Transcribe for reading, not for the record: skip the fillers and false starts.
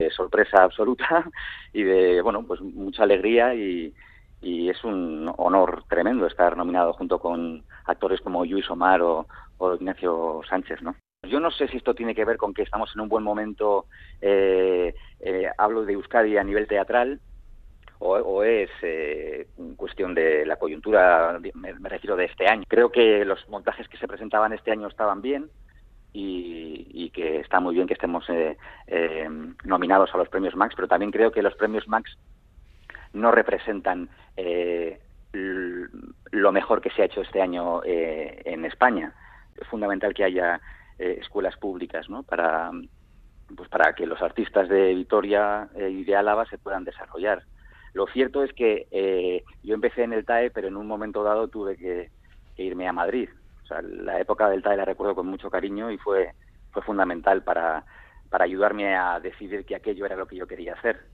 sorpresa absoluta y de, bueno, pues mucha alegría y es un honor tremendo estar nominado junto con actores como Lluís Omar o Ignacio Sánchez, ¿no? Yo no sé si esto tiene que ver con que estamos en un buen momento, hablo de Euskadi a nivel teatral, o es cuestión de la coyuntura, me refiero de este año. Creo que los montajes que se presentaban este año estaban bien y que está muy bien que estemos nominados a los premios Max, pero también creo que los premios Max no representan lo mejor que se ha hecho este año en España. Es fundamental que haya escuelas públicas, ¿no? Para que los artistas de Vitoria y de Álava se puedan desarrollar. Lo cierto es que yo empecé en el TAE, pero en un momento dado tuve que irme a Madrid. O sea, la época del TAE la recuerdo con mucho cariño y fue fundamental para ayudarme a decidir que aquello era lo que yo quería hacer.